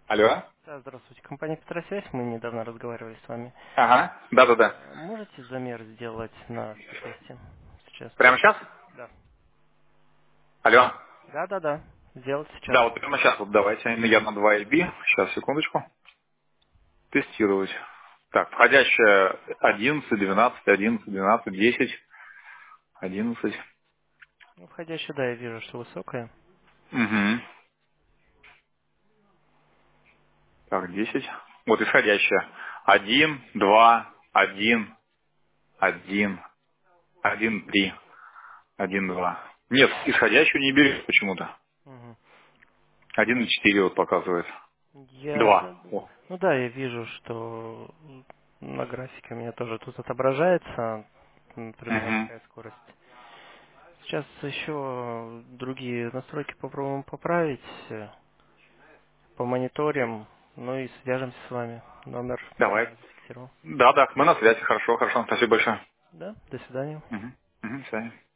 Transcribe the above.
Алло? Да, здравствуйте. Компания Петросвязь, мы недавно разговаривали с вами. Ага, да-да-да. Можете замер сделать на спидтесте сейчас? Прямо сейчас? Да. Алло? Да. Сделать сейчас. Да, вот прямо сейчас вот давайте. Я на 2 LB. Сейчас, секундочку. Тестировать. Так, входящая 11, 12, 11, 12, 10, 11. Ну, входящая, да, я вижу, что высокая. Угу. Так, 10. Вот исходящая. 1, 2, 1, 1, 1, 3, 1, 2. Нет, исходящую не берет почему-то. Мгм. 1,4 вот показывает. Я... 2. О. Ну да, я вижу, что на графике у меня тоже тут отображается примерно Угу. такая скорость. Сейчас еще другие настройки попробуем поправить, помониторим, ну и свяжемся с вами. Номер Давай. я зафиксировал. Да, мы на связи. Хорошо, хорошо. Спасибо большое. Да, до свидания. Угу. Угу, связи.